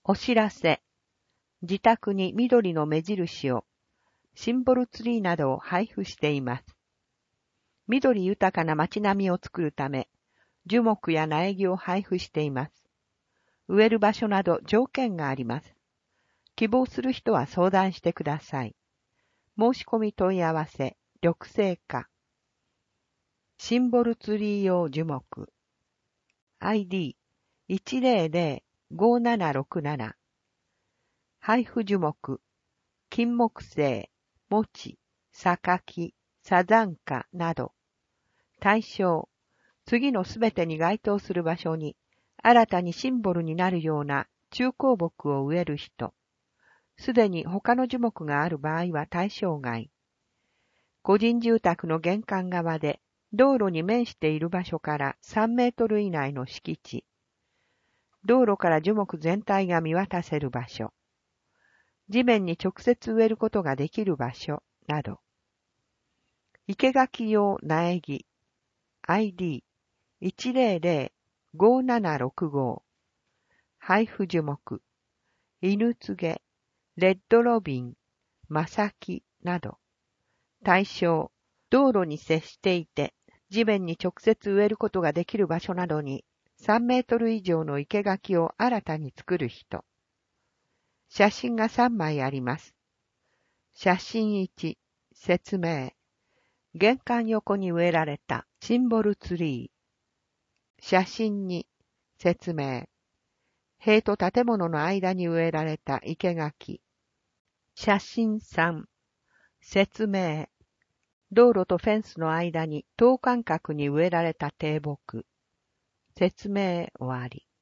お知らせ。自宅に緑の目印を、シンボルツリーなどを配布しています。緑豊かな街並みを作るため、樹木や苗木を配布しています。植える場所など条件があります。希望する人は相談してください。申し込み問い合わせ、緑生課。シンボルツリー用樹木。ID1005767。配布樹木。金木犀、餅、榊、サザンカなど。対象。次のすべてに該当する場所に、新たにシンボルになるような中高木を植える人。すでに他の樹木がある場合は対象外。個人住宅の玄関側で道路に面している場所から3メートル以内の敷地。道路から樹木全体が見渡せる場所。地面に直接植えることができる場所など。生垣用苗木。ID1005765。配布樹木。犬告、レッドロビン、マサキなど。対象、道路に接していて、地面に直接植えることができる場所などに3メートル以上の生垣を新たに作る人。写真が3枚あります。写真1、説明。玄関横に植えられたシンボルツリー。写真2、説明。塀と建物の間に植えられた生垣。写真3、説明。道路とフェンスの間に等間隔に植えられた低木。説明終わり。